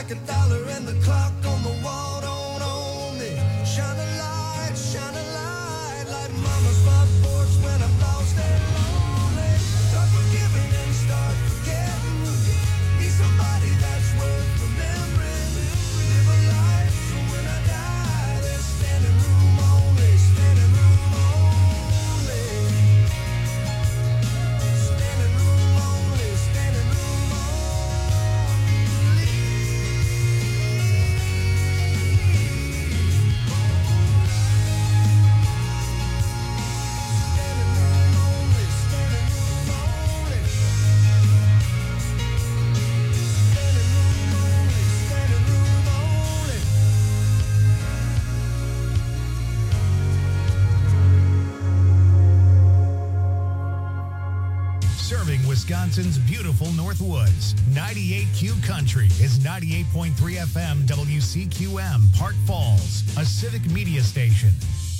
like a dollar and the clock on the wall don't own me. Shine a light like mama's front porch when I'm lost and lonely. Start forgiving and start forgetting. Be somebody that's worth remembering. Live a life so when I die there's standing room only. Standing room only. Standing room only. Standing room only. Serving Wisconsin's beautiful Northwoods. 98Q Country is 98.3 FM WCQM, Park Falls, a civic media station.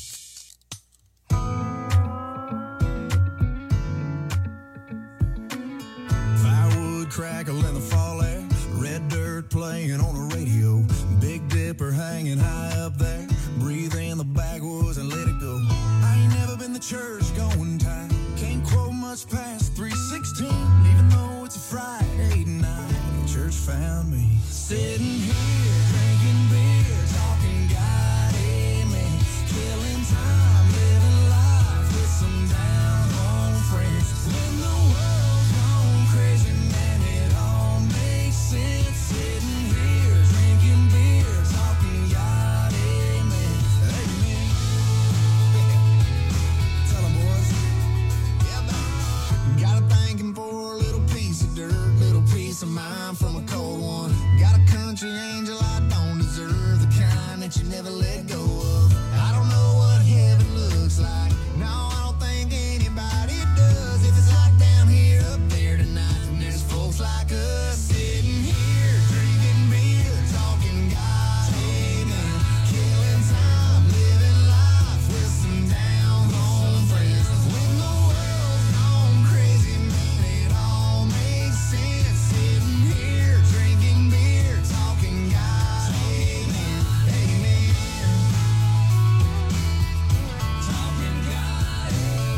Firewood crackle in the fall air, red dirt playing on the radio, Big Dipper hanging high up there, breathe in the backwoods and let it go. I ain't never been to church going time, can't quote much past 3:16, even though it's a Friday night. Church found me sitting here drinking beer, talking God, amen, killing time, living life with some down home friends. When the world's gone crazy, man, it all makes sense. Sitting here drinking beer, talking God, amen, amen. Tell 'em, boys. Yeah, man. Got a thanking for a little piece of dirt, little piece of mind from a cold one. Got a country angel I don't deserve, the kind that you never let go of. I don't know what heaven looks like. No, I don't think anybody does. If it's like down here, up there tonight, and there's folks like us sitting here drinking beer, talking God, amen, killing time, living life with some down home friends. When the world's gone crazy, man, it all makes sense. Sitting here drinking beer, talking God, amen, amen. Talking God,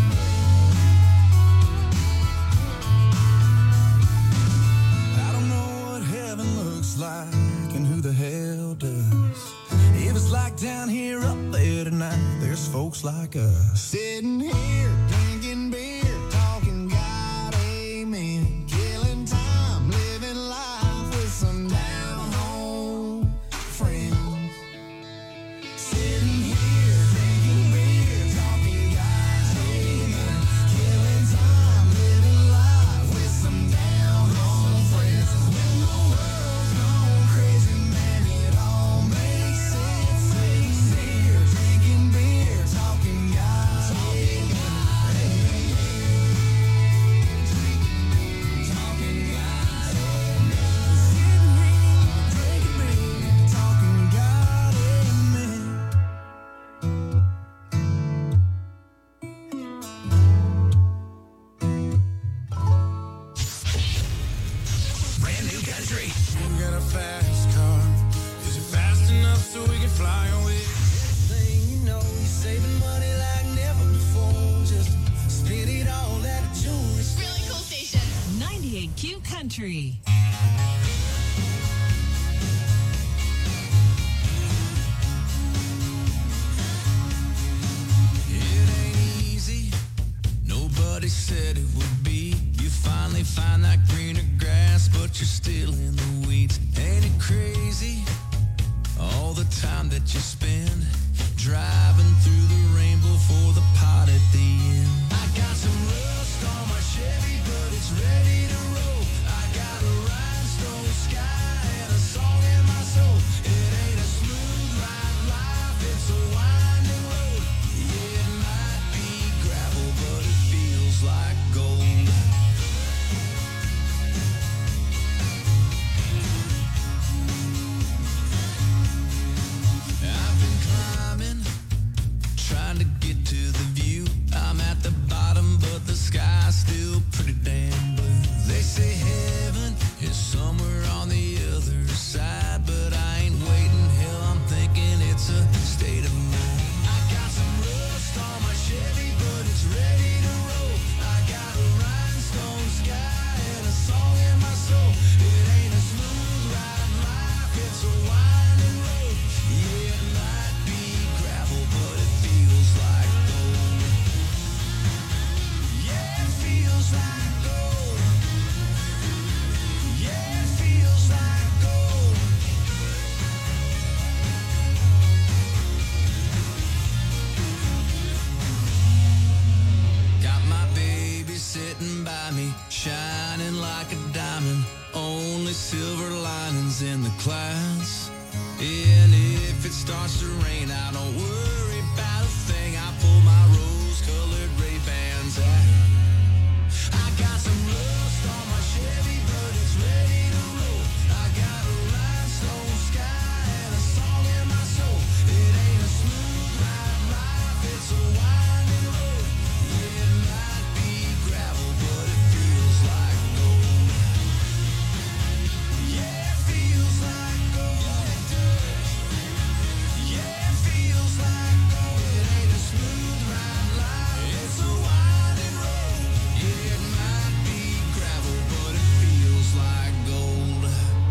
I don't know what heaven looks like and who the hell does. If it's like down here, up there tonight, there's folks like us sitting here drinking beer, talking God, amen, killing time, living life with some down home friends. Sitting here drinking beer, talking God, amen, killing time, living life with some down home friends. When the world's gone crazy, man, it all makes sense. Sitting here drinking beer, talking God, amen, amen. Talking God, amen. Sitting here drinking beer, talking God, amen. Brand new country. You got a fast car. Is it fast enough so we can fly away? Next thing you know, you're saving money like never before. Just spend it all at a jewelry store. Really cool station. 98Q Country. It ain't easy. Nobody said it would be. You finally find that greener grass, but you're still in the weeds. Ain't it crazy? All the time that you spend driving through the rainbow for the pot at the end. I got some rust on my Chevy, but it's ready to roll. I got a rhinestone sky and a song in my soul. It ain't a smooth ride life, it's a winding road. Yeah, it might be gravel, but it feels like gold. I've been climbing, trying to get to the view. I'm at the bottom, but the sky's still pretty damn blue. only silver linings in the clouds. And if it starts to rain, I don't worry about a thing. I pull my rose-colored Ray-Bans out. I got some rust on my Chevy, but it's ready to roll. I got a rhinestone sky and a song in my soul. It ain't a smooth ride life, it's a winding road. Yeah, it might be gravel, but it feels like gold. Yeah, it feels like gold, it does. Yeah, it feels like gold. It ain't a smooth ride life, it's a winding road. Yeah, it might be gravel, but it feels like gold.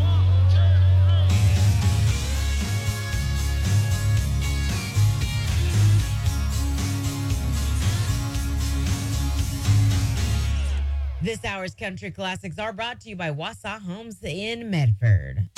This hour's Country Classics are brought to you by Wausau Homes in Medford.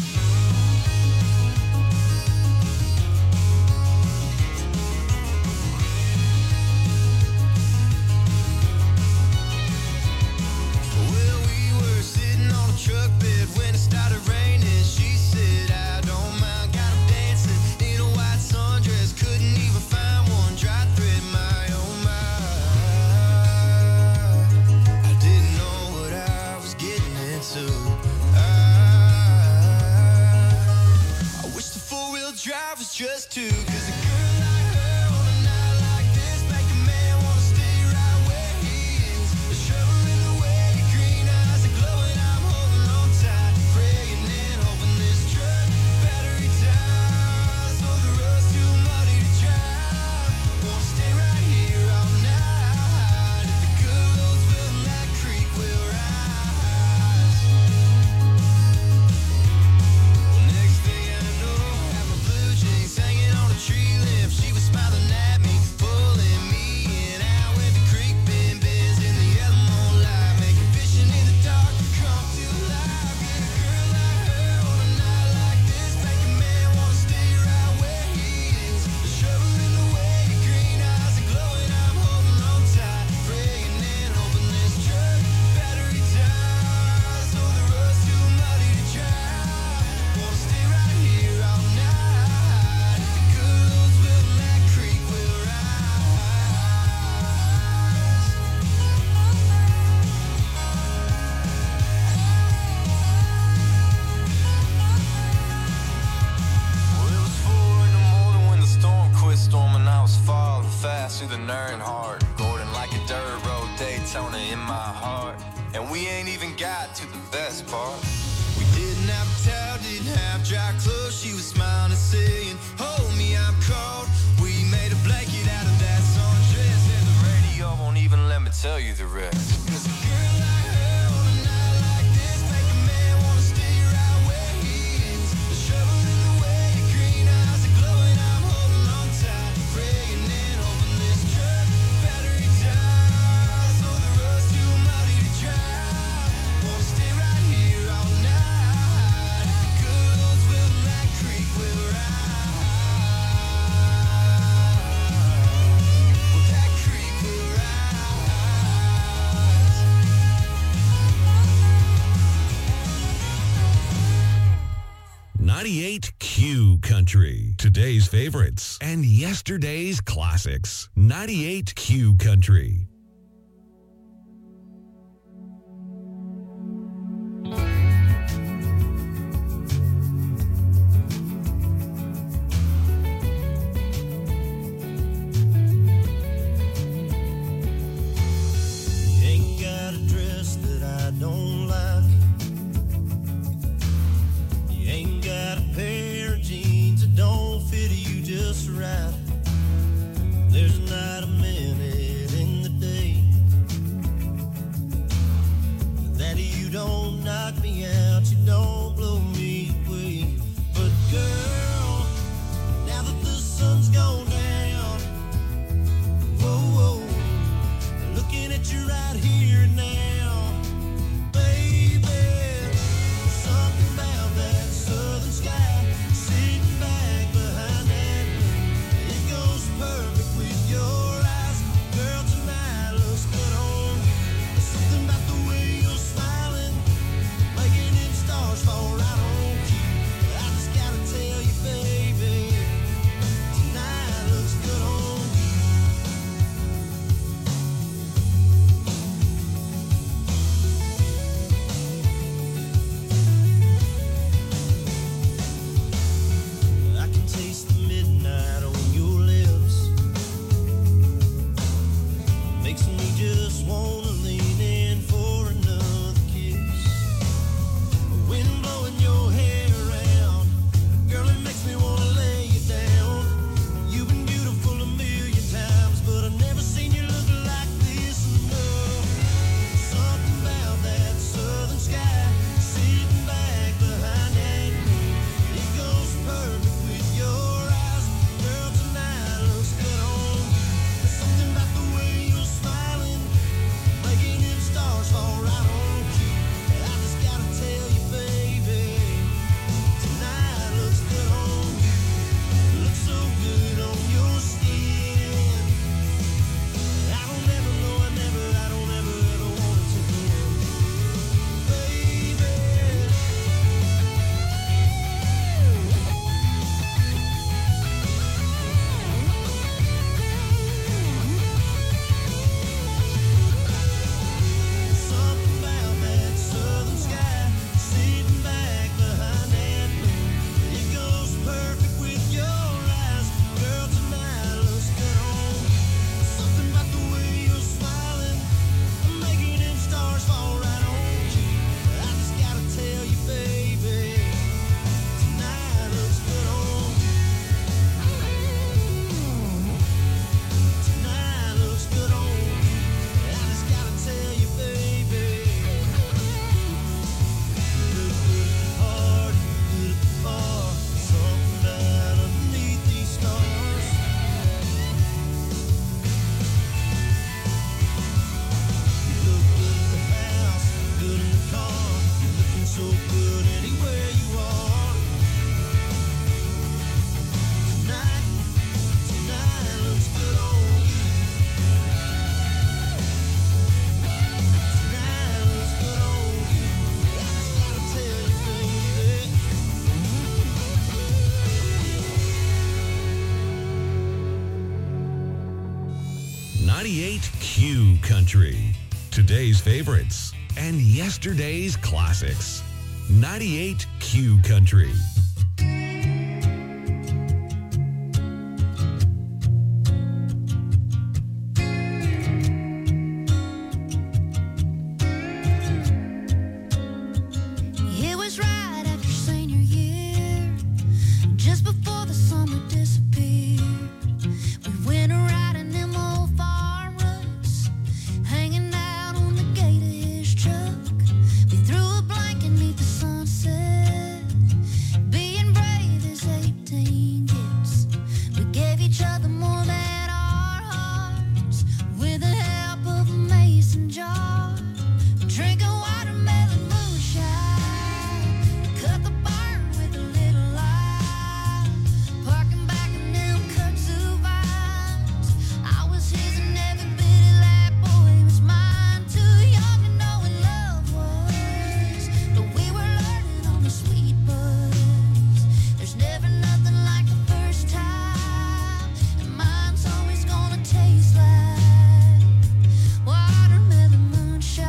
Well, we were sitting on a truck bed when it started raining. She said, I don't mind, got 'em dancing in a white sundress. Couldn't even find one dry thread, my oh my. I didn't know what I was getting into. I wish the four-wheel drive was just two, 'cause a girl like her on a night like this make a man wanna stay right where he is. The shovel in the way, your green eyes are glowing. I'm holding on tight, praying and hoping this truck battery dies. So the road's too muddy to drive. Wanna stay right here all night. If the good roads will and that creek will rise. Well, next thing I know, I have my blue jeans hanging on a tree limb. She was smiling at me, pulling me in out with the creek bend bends in the yellow moonlight, making fishing in the dark come to life. Yeah, a girl like her on a night like this make a man wanna stay right where he is. The shovel in the way, your green eyes are glowing. I'm holding on tight, praying and hoping this truck battery dies. So the road's too muddy to drive. Wanna stay right here all night. If the good roads will and that creek will rise. Well, it was 4 in the morning when the storm quit storming. I was falling fast through the Earnhardt, Gordon like a dirt road, Daytona in my heart. And we ain't even got to the best part. We didn't have a towel, didn't have dry clothes. She was smiling and saying, hold me, I'm cold. We made a blanket out of that sundress, and the radio won't even let me tell you the rest. 'Cause a girl like her on a night like this make a man wanna stay right where he is. The shovel in the way, your green eyes are glowing. I'm holding on tight, praying and hoping this truck battery dies. So the road's too muddy to drive. Wanna stay right here all night. If the good roads will and that creek will rise. Well, that creek will rise. 98 Q Country. Today's favorites and yesterday's classics. 98 Q Country. You ain't got a dress that I don't like. You ain't got a pair of jeans that don't fit you just right. There's not a minute in the day 98Q Country. Today's favorites and yesterday's classics. 98Q Country. It was right after senior year, just before the summer disappeared. We went around in them old farm ruts, hanging out on the gate of his truck. We threw a blanket neath the sunset, being brave as 18 gets. We gave each other more than our hearts, with the help of a mason jar, drinking watermelon moonshine, cut the burn with a little light, parking back in them kudzu vines. I was his and every bit of that boy was mine. Too young to know what love was, but we were learning on the sweet buzz. There's never nothing like the first time, and mine's always gonna taste like watermelon moonshine.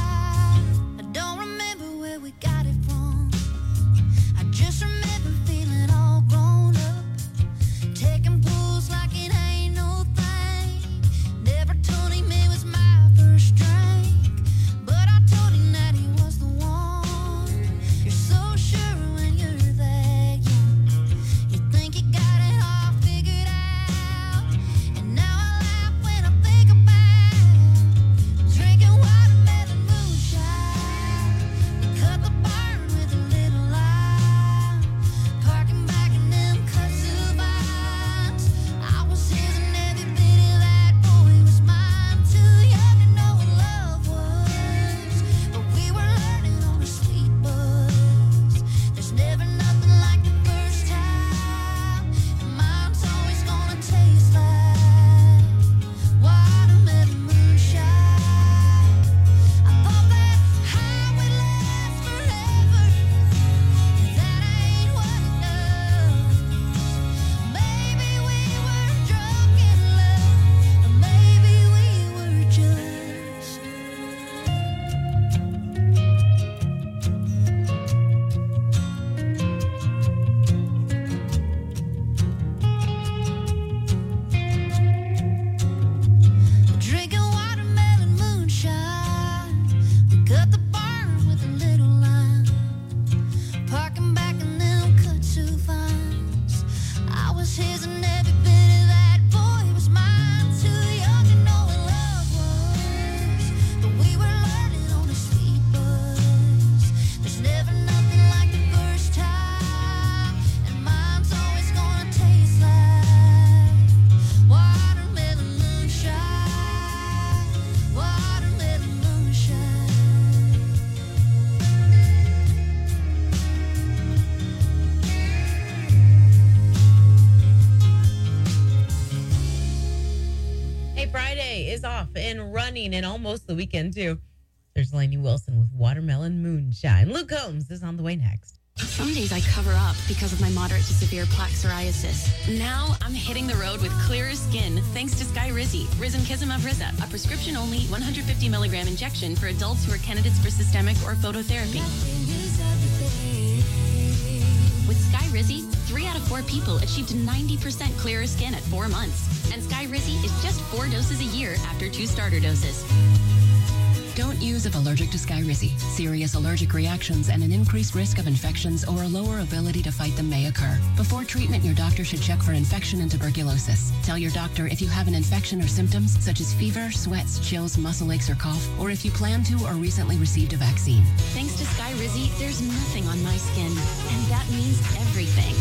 I don't remember where we got it from, I just remember feeling all grown up, taking pulls like it ain't no thing. Never told him it was my first drink, but I told him that he was the one. You're so sure when you're that young, you think you got it all figured out. And now I laugh when I think about drinking watermelon moonshine. We cut the burn with a little light, parking back in them kudzu vines. I was his and every bit of that boy was mine. Too young to know what love was, but we were learning on a sweet buzz. There's never nothing like the first time, and mine's always gonna taste like watermelon moonshine. I thought that high would last forever, that ain't what it does. Maybe we were drunk in love, or maybe we were just drinking watermelon moonshine. We cut the burn with a little lime, parking back in them kudzu vines. I was his and every bit of that boy was mine. Too young to know what love was, but we were learning on a sweet buzz. There's never nothing like the first time, and mine's always gonna taste like watermelon moonshine. Watermelon moonshine. Hey, Friday is off and running, and almost the weekend, too. There's Lainey Wilson with Watermelon Moonshine. Luke Combs is on the way next. Some days I cover up because of my moderate to severe plaque psoriasis. Now I'm hitting the road with clearer skin thanks to Skyrizi, Risankizumab Rizza, a prescription-only 150 milligram injection for adults who are candidates for systemic or phototherapy. With Skyrizi, 3 out of 4 people achieved 90% clearer skin at 4 months. And Skyrizi is just 4 doses a year after 2 starter doses. Don't use if allergic to Skyrizi. Serious allergic reactions and an increased risk of infections or a lower ability to fight them may occur. Before treatment, your doctor should check for infection and tuberculosis. Tell your doctor if you have an infection or symptoms such as fever, sweats, chills, muscle aches, or cough, or if you plan to or recently received a vaccine. Thanks to Skyrizi, there's nothing on my skin, and that means everything.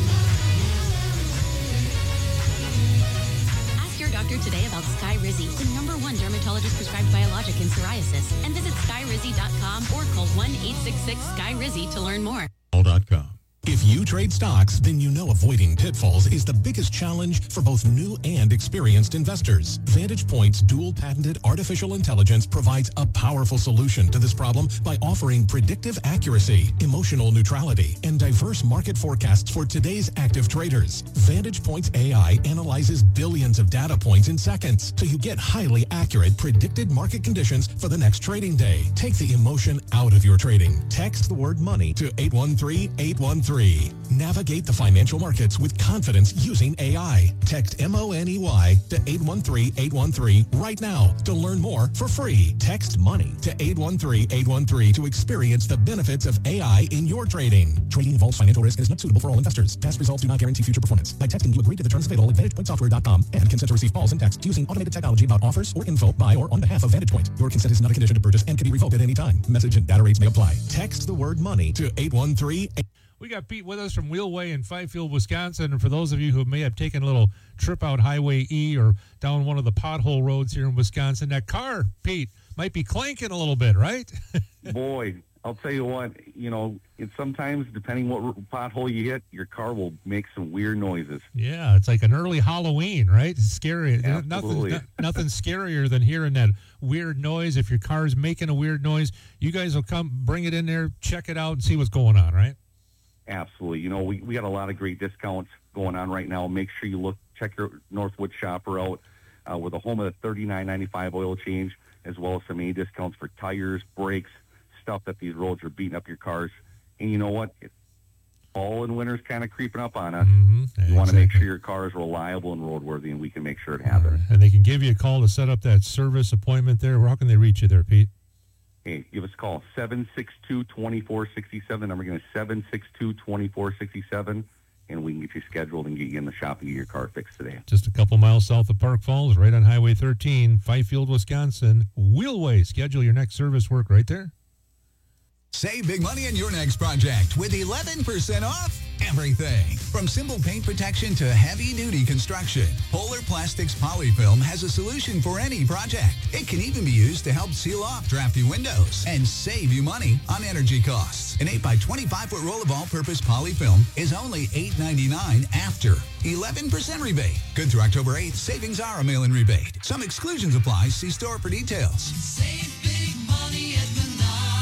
Ask your doctor today about Skyrizi, the #1 dermatologist prescribed biologic in psoriasis, and visit skyrizi.com or call 1-866-SKYRIZI to learn more. All.com. If you trade stocks, then you know avoiding pitfalls is the biggest challenge for both new and experienced investors. Vantage Point's dual-patented artificial intelligence provides a powerful solution to this problem by offering predictive accuracy, emotional neutrality, and diverse market forecasts for today's active traders. Vantage Point's AI analyzes billions of data points in seconds, so you get highly accurate predicted market conditions for the next trading day. Take the emotion out of your trading. Text the word money to 813-813. Navigate the financial markets with confidence using AI. Text MONEY to 813-813 right now to learn more for free. Text money to 813-813 to experience the benefits of AI in your trading. Trading involves financial risk and is not suitable for all investors. Past results do not guarantee future performance. By texting, you agree to the terms available at VantagePointSoftware.com and consent to receive calls and texts using automated technology about offers or info by or on behalf of Vantage Point. Your consent is not a condition to purchase and can be revoked at any time. Message and data rates may apply. Text the word money to 813-813. We got Pete with us from Wheelway in Fifield, Wisconsin. And for those of you who may have taken a little trip out Highway E or down one of the pothole roads here in Wisconsin, that car, Pete, might be clanking a little bit, right? Boy, I'll tell you what, it's sometimes, depending what pothole you hit, your car will make some weird noises. Yeah, it's like an early Halloween, right? It's scary. Absolutely. Nothing scarier than hearing that weird noise. If your car's making a weird noise, you guys will come, bring it in there, check it out, and see what's going on, right? Absolutely. We got a lot of great discounts going on right now. Make sure you check your Northwood shopper out. We're the home of the $39.95 oil change, as well as some A discounts for tires, brakes, stuff that these roads are beating up your cars. And you know what? Fall and winter's kind of creeping up on us. Mm-hmm. You want to make sure your car is reliable and roadworthy, and we can make sure it happens. And they can give you a call to set up that service appointment there. How can they reach you there, Pete? Hey, give us a call, 762-2467. Number again is 762-2467, and we can get you scheduled and get you in the shop and get your car fixed today. Just a couple miles south of Park Falls, right on Highway 13, Fifield, Wisconsin. Wheelway. Schedule your next service work right there. Save big money on your next project with 11% off everything. From simple paint protection to heavy-duty construction, Polar Plastics Polyfilm has a solution for any project. It can even be used to help seal off drafty windows and save you money on energy costs. An 8x25-foot roll of all-purpose polyfilm is only $8.99 after 11% rebate. Good through October 8th, savings are a mail-in rebate. Some exclusions apply. See store for details. Save big money at Menards.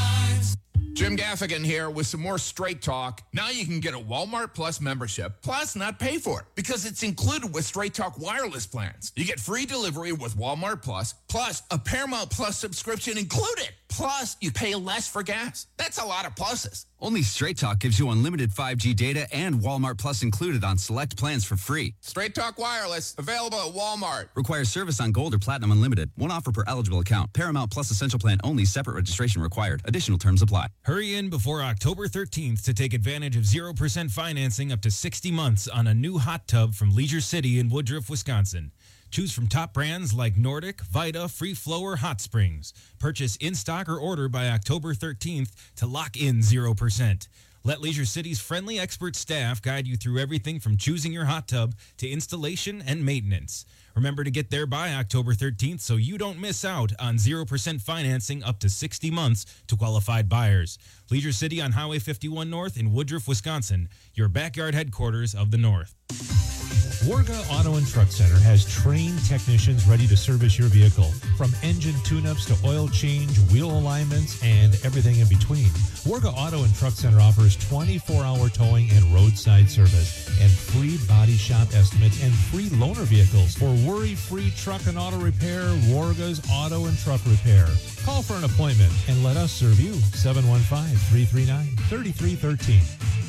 Jim Gaffigan here with some more Straight Talk. Now you can get a Walmart Plus membership, plus not pay for it, because it's included with Straight Talk wireless plans. You get free delivery with Walmart Plus a Paramount Plus subscription included. Plus, you pay less for gas. That's a lot of pluses. Only Straight Talk gives you unlimited 5G data and Walmart Plus included on select plans for free. Straight Talk Wireless, available at Walmart. Requires service on Gold or Platinum Unlimited. One offer per eligible account. Paramount Plus Essential Plan only. Separate registration required. Additional terms apply. Hurry in before October 13th to take advantage of 0% financing up to 60 months on a new hot tub from Leisure City in Woodruff, Wisconsin. Choose from top brands like Nordic, Vita, Free Flow, or Hot Springs. Purchase in stock or order by October 13th to lock in 0%. Let Leisure City's friendly expert staff guide you through everything from choosing your hot tub to installation and maintenance. Remember to get there by October 13th so you don't miss out on 0% financing up to 60 months to qualified buyers. Leisure City on Highway 51 North in Woodruff, Wisconsin, your backyard headquarters of the North. Warga Auto and Truck Center has trained technicians ready to service your vehicle, from engine tune-ups to oil change, wheel alignments, and everything in between. Warga Auto and Truck Center offers 24-hour towing and roadside service, and free body shop estimates and free loaner vehicles. For worry-free truck and auto repair, Warga's Auto and Truck Repair. Call for an appointment and let us serve you. 715-339-3313.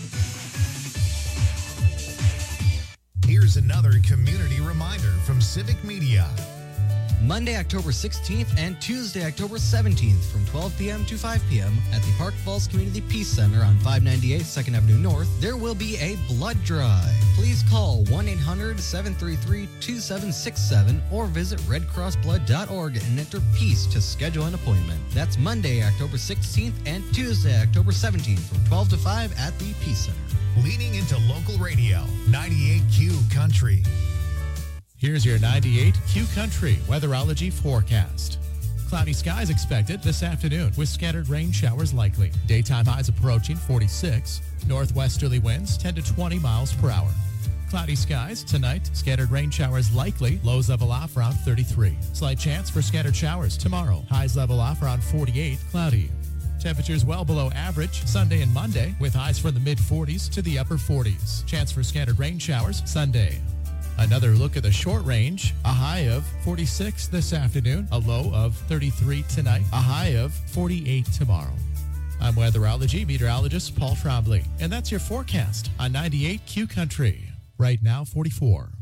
Here's another community reminder from Civic Media. Monday, October 16th and Tuesday, October 17th from 12 p.m. to 5 p.m. at the Park Falls Community Peace Center on 598 2nd Avenue North, there will be a blood drive. Please call 1-800-733-2767 or visit redcrossblood.org and enter PEACE to schedule an appointment. That's Monday, October 16th and Tuesday, October 17th from 12 to 5 at the Peace Center. Leaning into local radio, 98Q Country. Here's your 98Q Country weatherology forecast. Cloudy skies expected this afternoon with scattered rain showers likely. Daytime highs approaching 46. Northwesterly winds 10 to 20 miles per hour. Cloudy skies tonight. Scattered rain showers likely. Lows level off around 33. Slight chance for scattered showers tomorrow. Highs level off around 48. Cloudy. Temperatures well below average Sunday and Monday with highs from the mid-40s to the upper 40s. Chance for scattered rain showers Sunday. Another look at the short range. A high of 46 this afternoon. A low of 33 tonight. A high of 48 tomorrow. I'm weatherology meteorologist Paul Trombley. And that's your forecast on 98 Q Country. Right now, 44.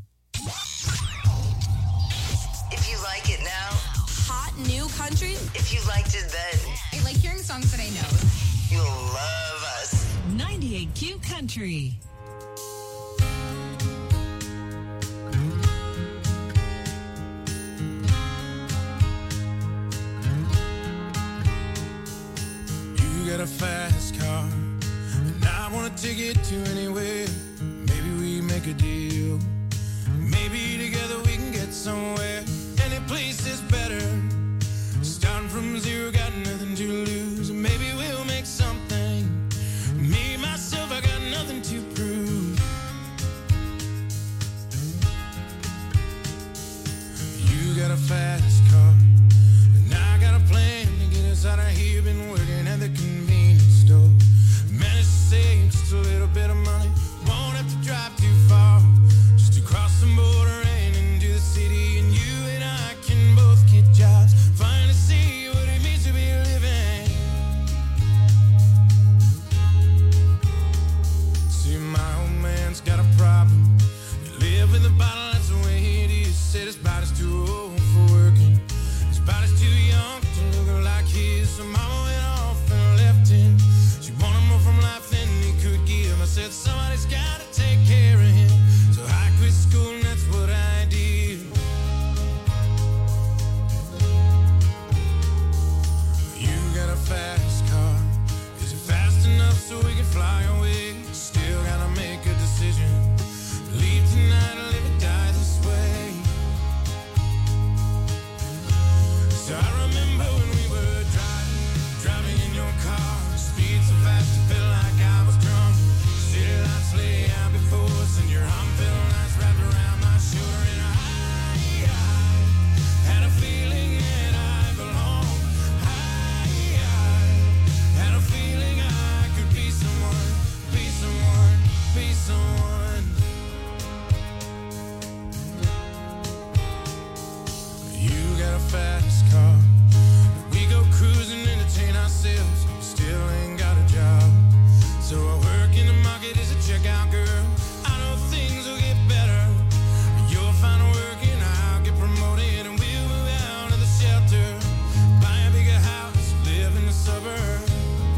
If you like it now. Hot new country. If you liked it then. I like hearing songs that I know. You'll love us. 98 Q Country. You got a fast car, and I want to take it to anywhere. Maybe we make a deal. Maybe together we can get somewhere. Any place is better. Starting from zero, got nothing to lose. Maybe we'll make something. Me, myself, I got nothing to prove. You got a fast car, and I got a plan to get us out of here. Been working at the convenience store. Managed to save just a little bit of money. Won't have to drive too far. Just to cross the border and into the city. And you and I can both get jobs. Finally see what it means to be living. See, my old man's got a problem. You live in the bottle, that's the way it is. Said his body's too old for working. His body's too young to look like his. So mama went off and left him. She wanted more from life than he could give. I said somebody's gotta take care of him. So I quit school and that's what I did. You got a fast car. Is it fast enough so we can fly away? Still gotta make a decision. Leave tonight or live or die this way. So I remember when we were driving in your car. Speed so fast it felt like I was drunk. City lights lay out before us and your arm felt nice wrapped around my shoulder. And I had a feeling that I belonged. I had a feeling I could be someone, be someone, be someone. You got a fast car. We go cruising, entertain ourselves. Still ain't got a job. So I work in the market as a checkout girl. I know things will get better. You'll find work and I'll get promoted. And we'll move out of the shelter. Buy a bigger house, live in the suburbs.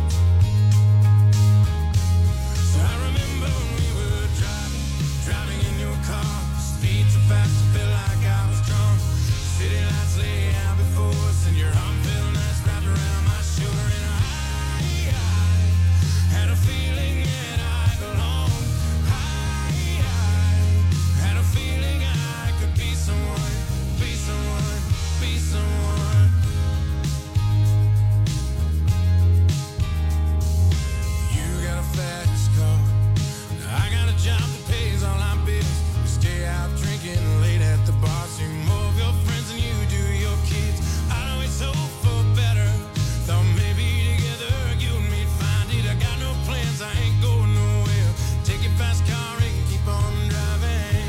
So I remember when we were driving in your car. Speed so fast it felt like I was drunk. City lights lay out before us and your arm felt nice wrapped around my shoulder. And I had a feeling that I belonged. I had a feeling I could be someone, be someone, be someone. You got a fast car. I got a job that pays all our bills. We stay out drinking late at the bar. See more of your friends than you do your kids. I'd always hope for better. Thought maybe together you and me'd find it. I got no plans, I ain't going nowhere. Take your fast car and keep on driving.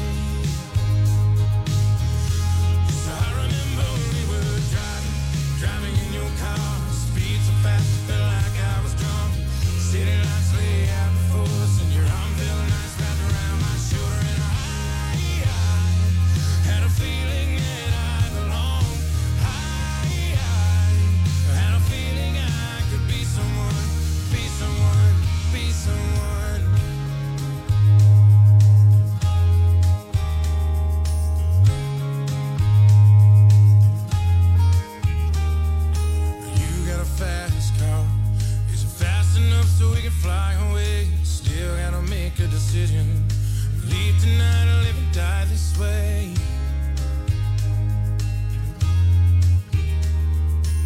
So I remember when we were driving in your car. Speed so fast it felt like I was drunk. City lights lay out before us and your arm felt nice wrapped around my shoulder. And I had a feeling that I belonged. I had a feeling I could be someone, be someone, be someone. You got a fast car. Is it fast enough so we can fly away? Still gotta make a decision. Leave tonight or live and die this way.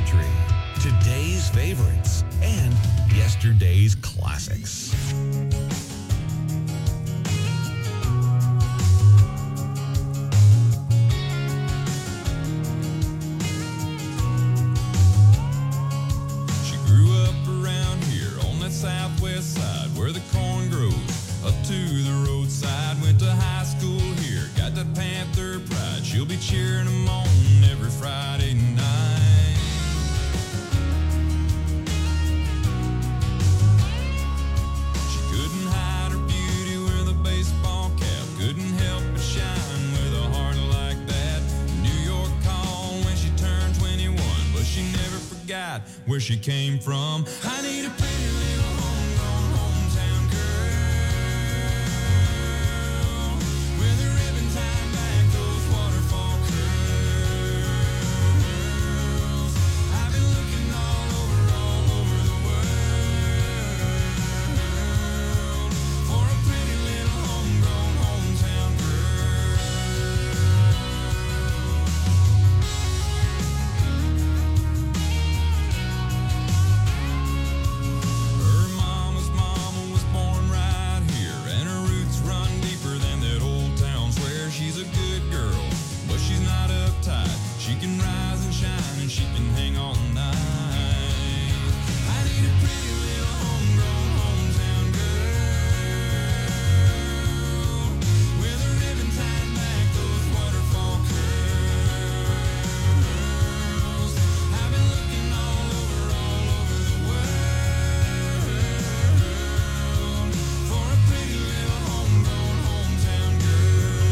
Country. Today's favorites and yesterday's classics. She grew up around here on that southwest side where the corn grows up to the roadside. Went to high school here, got that Panther pride. She'll be cheering them on every Friday night. She couldn't hide her beauty with a baseball cap, couldn't help but shine with a heart like that. New York called when she turned 21, but she never forgot where she came from. I need a pretty little homegrown hometown girl with a ribbon tied back, those waterfall curls. I've been looking all over the world for a pretty little homegrown hometown girl. Her mama's mama was born right here, and her roots run deeper than that old town swear. She's a good girl, but she's not uptight. She can rise and shine, and she can hang all night. I need a pretty little homegrown hometown girl with a ribbon tied back, those waterfall curls. I've been looking all over the world for a pretty little homegrown hometown girl.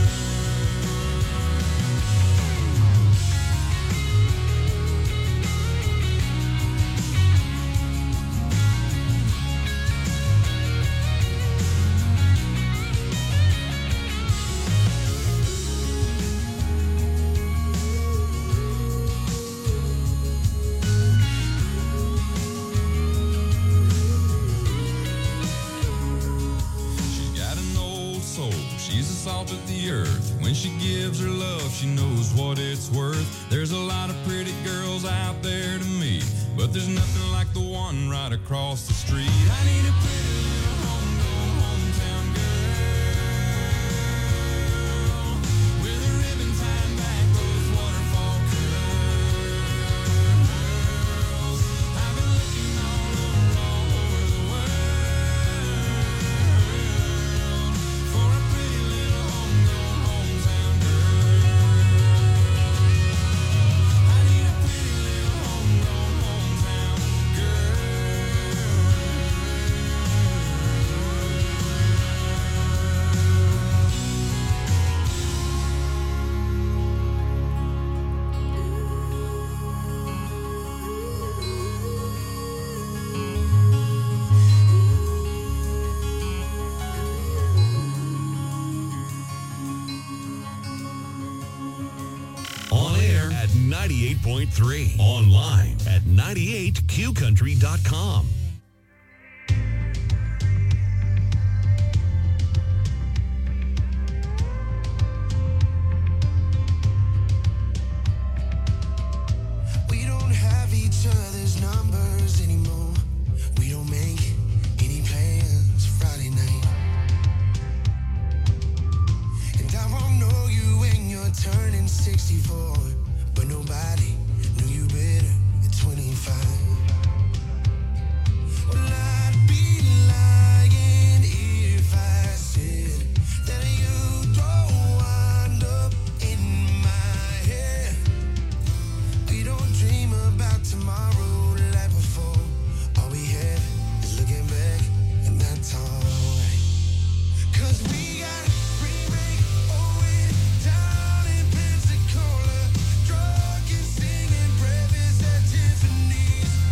She's got an old soul, she's the salt of the earth. When she gives her love, she knows what it's worth. There's a lot of pretty girls out there to meet, but there's nothing like the one right across the street. I need a pretty little homegrown hometown girl with a ribbon tied back, those waterfall curls. I've been looking all over the world for a pretty little homegrown hometown girl. I need a pretty little homegrown hometown girl. On air at 98.3. Online at 98qcountry.com. We don't have each other's numbers anymore. We don't make any plans Friday night. And I won't know you when you're turning 64, but nobody knew you better at 25. Well, I'd be lying if I said that you don't wind up in my head. We don't dream about tomorrow like before. All we had is looking back, and that's alright. 'Cause we got remake, oh, it down in Pensacola, drunk and singing breakfast at Tiffany's.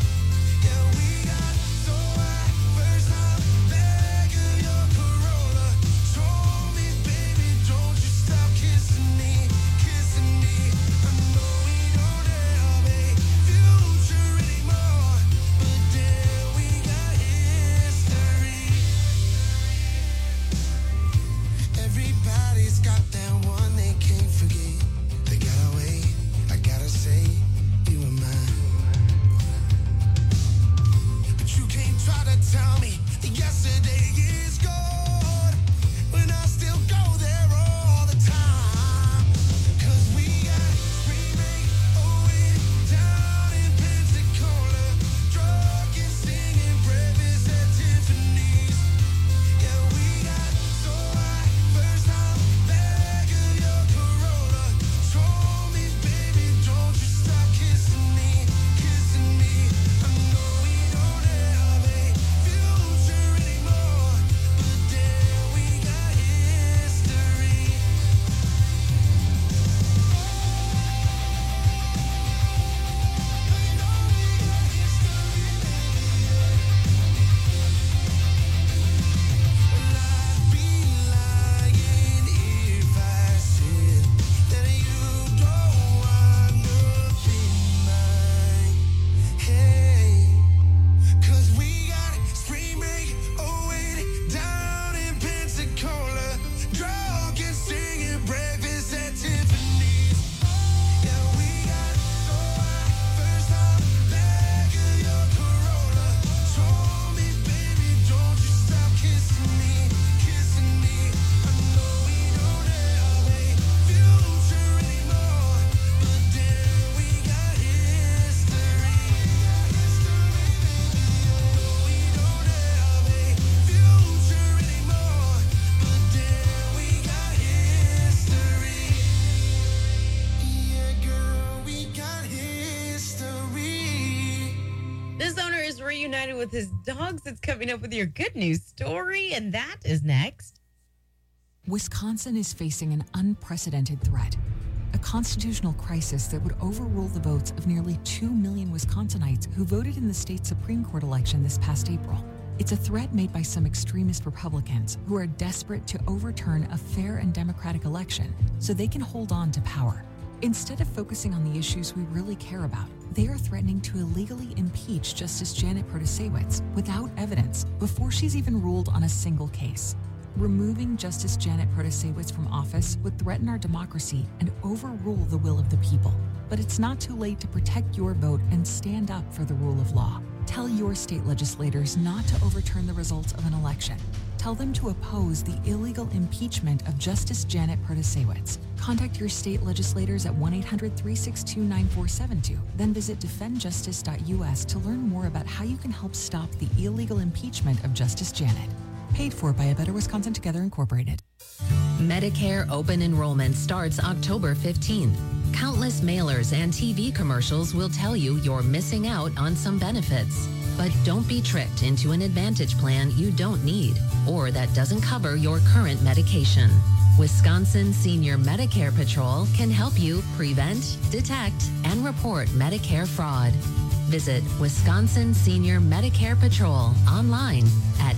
reunited with his dogs. It's coming up with your good news story, and that is next. Wisconsin is facing an unprecedented threat, a constitutional crisis that would overrule the votes of nearly 2 million Wisconsinites who voted in the state Supreme Court election this past April. It's a threat made by some extremist Republicans who are desperate to overturn a fair and democratic election so they can hold on to power. Instead of focusing on the issues we really care about, they are threatening to illegally impeach Justice Janet Protasiewicz without evidence before she's even ruled on a single case. Removing Justice Janet Protasiewicz from office would threaten our democracy and overrule the will of the people. But it's not too late to protect your vote and stand up for the rule of law. Tell your state legislators not to overturn the results of an election. Tell them to oppose the illegal impeachment of Justice Janet Protasiewicz. Contact your state legislators at 1-800-362-9472. Then visit defendjustice.us to learn more about how you can help stop the illegal impeachment of Justice Janet. Paid for by A Better Wisconsin Together Incorporated. Medicare open enrollment starts October 15th. Countless mailers and TV commercials will tell you you're missing out on some benefits. But don't be tricked into an Advantage plan you don't need or that doesn't cover your current medication. Wisconsin Senior Medicare Patrol can help you prevent, detect, and report Medicare fraud. Visit Wisconsin Senior Medicare Patrol online at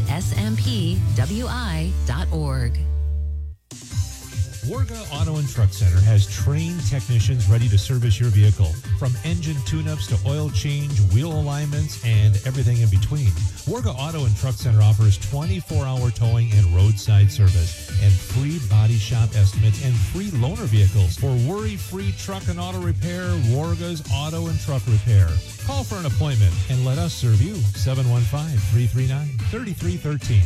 smpwi.org. Warga Auto and Truck Center has trained technicians ready to service your vehicle, from engine tune-ups to oil change, wheel alignments, and everything in between. Warga Auto and Truck Center offers 24-hour towing and roadside service, and free body shop estimates and free loaner vehicles. For worry-free truck and auto repair, Warga's Auto and Truck Repair. Call for an appointment and let us serve you. 715-339-3313.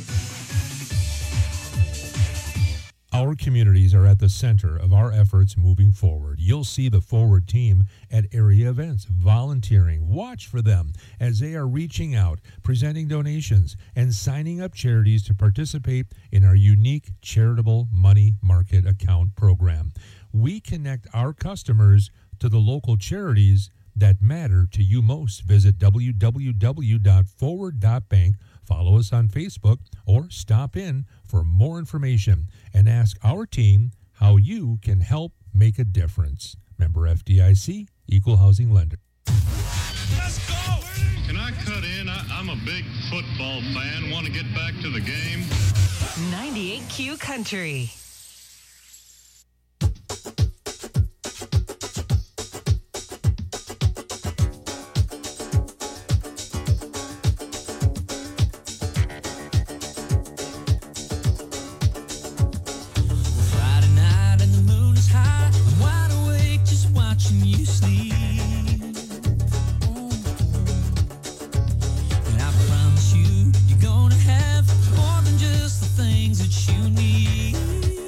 Our communities are at the center of our efforts moving forward. You'll see the Forward team at area events, volunteering. Watch for them as they are reaching out, presenting donations, and signing up charities to participate in our unique charitable money market account program. We connect our customers to the local charities that matter to you most. Visit www.forward.bank. Follow us on Facebook or stop in for more information and ask our team how you can help make a difference. Member FDIC, Equal Housing Lender. Let's go! Can I cut in? I'm a big football fan. Want to get back to the game? 98Q Country. You're gonna have more than just the things that you need.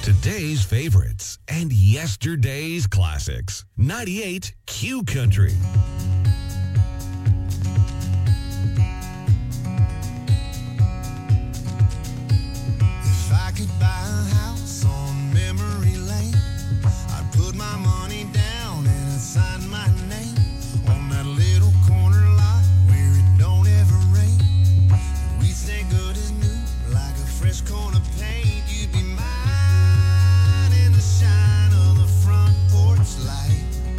Today's favorites and yesterday's classics. 98 Q Country. If I could buy a house on memory lane, I'd put my money down and I'd sign my name on that little corner lot where it don't ever rain. And we'd stay good as new, like a fresh coat of paint. You'd be mine in the shine of the front porch light.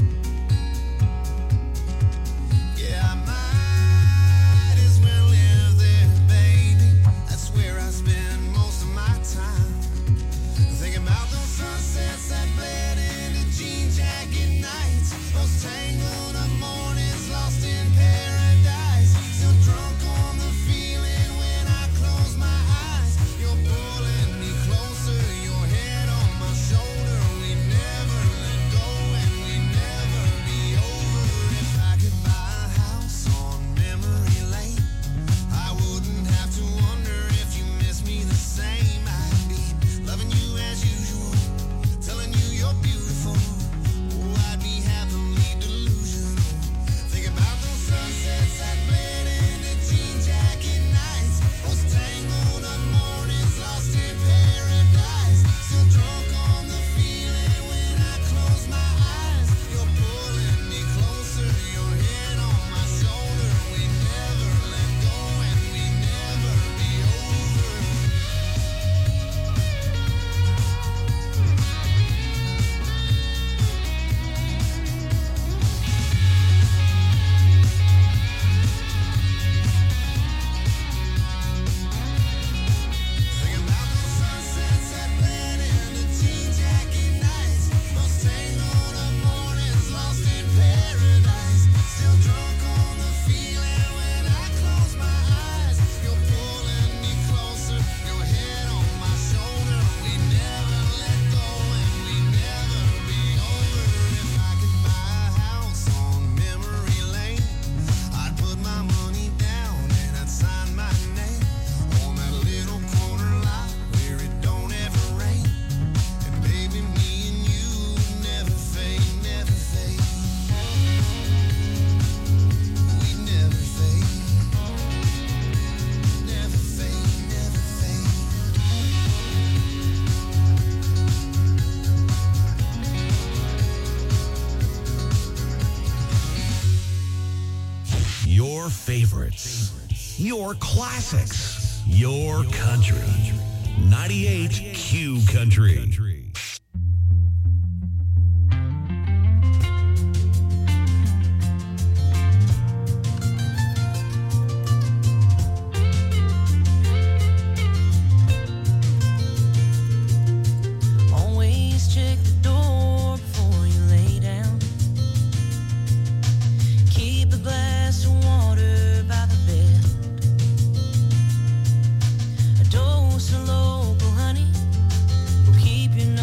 Yeah, I might as well live there, baby. That's where I spend most of my time. Thinking about those sunsets that bled into jean jacket nights, those tangled up mornings lost in paradise. Still drunk on the feeling when I close my eyes. You're pulling me closer, your head on my shoulder. We never let go and we never be over. If I could buy a house on memory lane, I wouldn't have to wonder if you miss me the same. I'd be loving you as usual, telling you you're beautiful. Oh, I'd be happily delusional. Think about those sunsets that bled into jean jacket nights, those tangled up mornings lost in paradise. Still drunk on the feeling when I close my eyes. You're pulling me closer, your head on my shoulder. We never let go and we never be over. Thinking about those sunsets that bled into jean jacket nights, those tangled up mornings lost in paradise. Still drunk on the feeling when I close my eyes. You're pulling me closer, your head on my shoulder. We never let go and we never be over. If I could buy a house on memory lane, I'd put my money down and I'd sign my name on that little corner lot where it don't ever rain. And baby, me and you never fade, never fade. We never fade, never fade, never fade. Your favorites. Your classics. Your country. 98 Q Country. Always check the door before you lay down. Keep a glass of water by the bed. A dose of local honey will keep you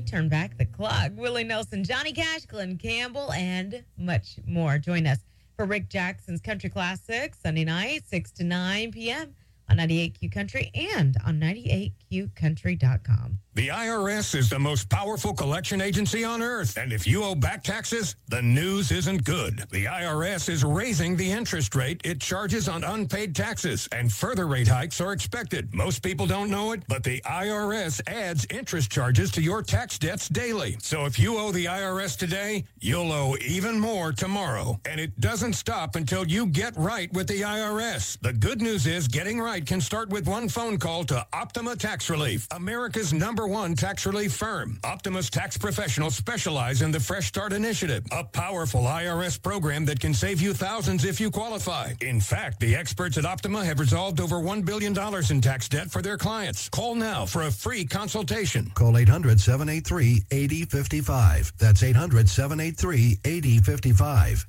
Turn Back the Clock. Willie Nelson, Johnny Cash, Glenn Campbell, and much more. Join us for Rick Jackson's Country Classics Sunday night, 6 to 9 p.m. on 98Q Country and on 98QCountry.com. The IRS is the most powerful collection agency on earth, and if you owe back taxes, the news isn't good. The IRS is raising the interest rate it charges on unpaid taxes, and further rate hikes are expected. Most people don't know it, but the IRS adds interest charges to your tax debts daily. So if you owe the IRS today, you'll owe even more tomorrow. And it doesn't stop until you get right with the IRS. The good news is getting right can start with one phone call to Optima Tax Relief, America's #1 tax relief firm. Optima's tax professionals specialize in the Fresh Start Initiative, a powerful IRS program that can save you thousands if you qualify. In fact, the experts at Optima have resolved over $1 billion in tax debt for their clients. Call now for a free consultation. Call 800-783-8055. That's 800-783-8055.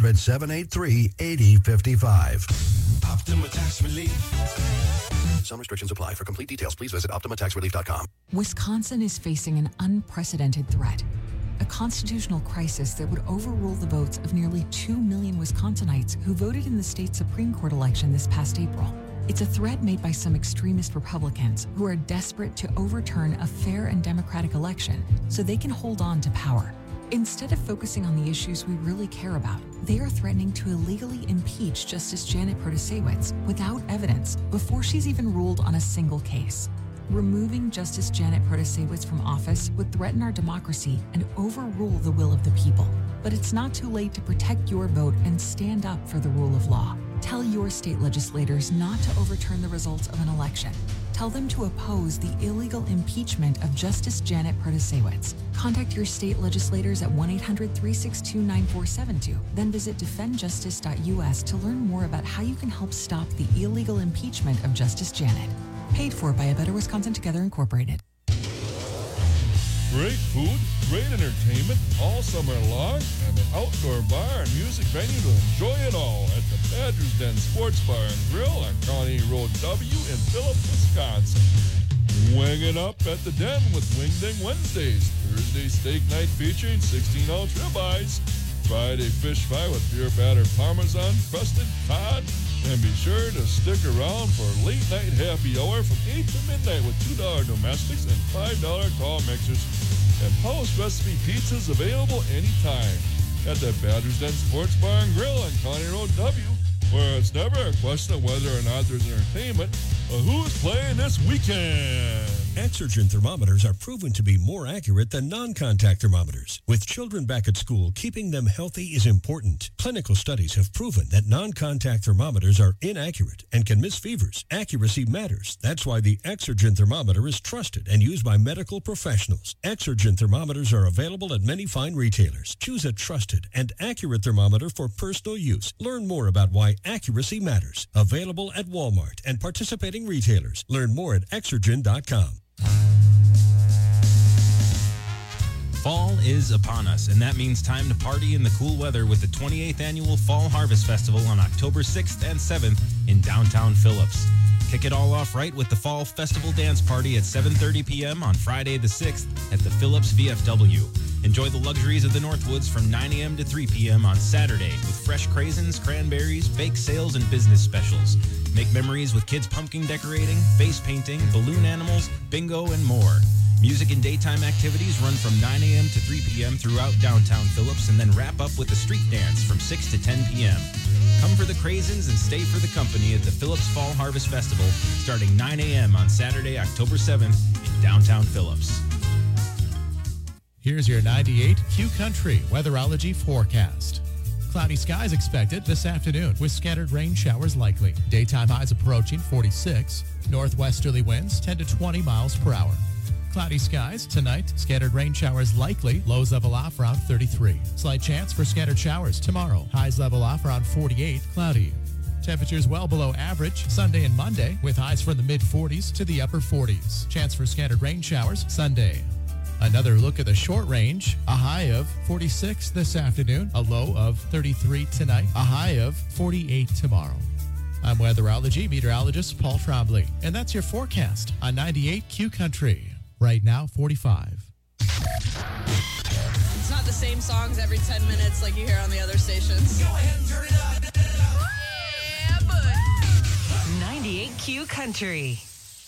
800-783-8055. Optima Tax Relief. Some restrictions apply. For complete details, please visit OptimaTaxRelief.com. Wisconsin is facing an unprecedented threat. A constitutional crisis that would overrule the votes of nearly 2 million Wisconsinites who voted in the state Supreme Court election this past April. It's a threat made by some extremist Republicans who are desperate to overturn a fair and democratic election so they can hold on to power. Instead of focusing on the issues we really care about, they are threatening to illegally impeach Justice Janet Protasiewicz without evidence before she's even ruled on a single case. Removing Justice Janet Protasiewicz from office would threaten our democracy and overrule the will of the people. But it's not too late to protect your vote and stand up for the rule of law. Tell your state legislators not to overturn the results of an election. Tell them to oppose the illegal impeachment of Justice Janet Protasiewicz. Contact your state legislators at 1-800-362-9472. Then visit defendjustice.us to learn more about how you can help stop the illegal impeachment of Justice Janet. Paid for by A Better Wisconsin Together Incorporated. Great food, great entertainment all summer long, and an outdoor bar and music venue to enjoy it all at the Badger's Den Sports Bar and Grill on County Road W in Phillips, Wisconsin. Wing it up at the Den with Wing Ding Wednesdays, Thursday steak night featuring 16-ounce ribeyes, Friday fish fry with beer battered parmesan, crusted cod, and be sure to stick around for late night happy hour from 8 to midnight with $2 domestics and $5 tall mixers. And house recipe pizzas available anytime at the Badger's Den Sports Bar and Grill on County Road W, where it's never a question of whether or not there's entertainment, but who's playing this weekend. Exergen thermometers are proven to be more accurate than non-contact thermometers. With children back at school, keeping them healthy is important. Clinical studies have proven that non-contact thermometers are inaccurate and can miss fevers. Accuracy matters. That's why the Exergen thermometer is trusted and used by medical professionals. Exergen thermometers are available at many fine retailers. Choose a trusted and accurate thermometer for personal use. Learn more about why accuracy matters. Available at Walmart and participating retailers. Learn more at Exergen.com. Fall is upon us, and that means time to party in the cool weather with the 28th Annual Fall Harvest Festival on October 6th and 7th in downtown Phillips. Kick it all off right with the Fall Festival Dance Party at 7:30 p.m. on Friday the 6th at the Phillips VFW. Enjoy the luxuries of the Northwoods from 9 a.m. to 3 p.m. on Saturday with fresh craisins, cranberries, bake sales, and business specials. Make memories with kids pumpkin decorating, face painting, balloon animals, bingo, and more. Music and daytime activities run from 9 a.m. to 3 p.m. throughout downtown Phillips and then wrap up with a street dance from 6 to 10 p.m. Come for the craisins and stay for the company at the Phillips Fall Harvest Festival starting 9 a.m. on Saturday, October 7th in downtown Phillips. Here's your 98Q Country weatherology forecast. Cloudy skies expected this afternoon with scattered rain showers likely. Daytime highs approaching 46. Northwesterly winds 10 to 20 miles per hour. Cloudy skies tonight. Scattered rain showers likely. Lows level off around 33. Slight chance for scattered showers tomorrow. Highs level off around 48. Cloudy. Temperatures well below average Sunday and Monday with highs from the mid-40s to the upper 40s. Chance for scattered rain showers Sunday. Another look at the short range. A high of 46 this afternoon. A low of 33 tonight. A high of 48 tomorrow. I'm weatherology meteorologist Paul Trombley. And that's your forecast on 98Q Country. Right now, 45. It's not the same songs every 10 minutes like you hear on the other stations. Go ahead and turn it up. Yeah, bud. 98Q Country.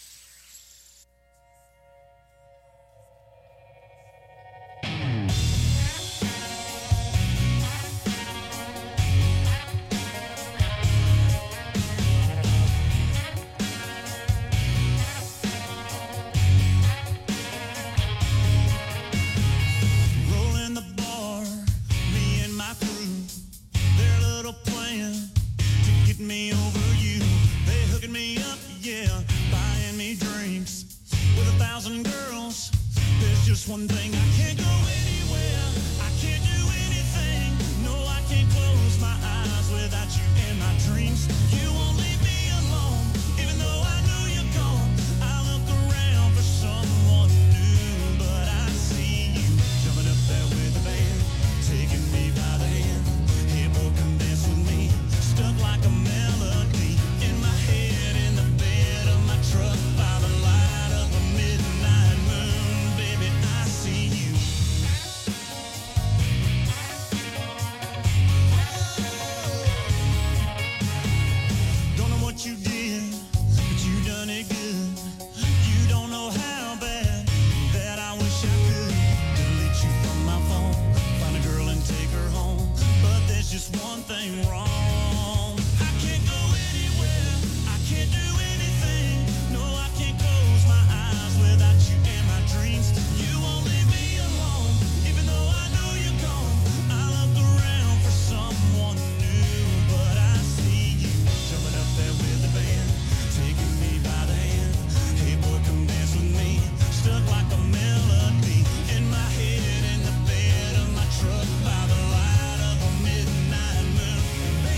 Me over you, they hooking me up, yeah, buying me drinks with 1,000 girls. There's just one thing, I can't go anywhere, I can't do anything. No, I can't close my eyes without you in my dreams. You won't leave me alone, even though I know you're gone. I look around for someone new, but I see you jumping up there with the band, taking me by the hand. Hey, boy, come dance with me. Stuck like a melody in my head, in the bed of my truck, by the light of a midnight moon. Baby, I see you. Don't know what you did, but you done it good. You don't know how bad that I wish I could delete you from my phone, find a girl and take her home. But there's just one thing wrong. By the light of a midnight moon.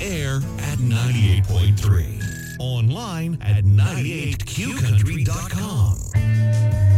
air at 98.3. Online at 98qcountry.com.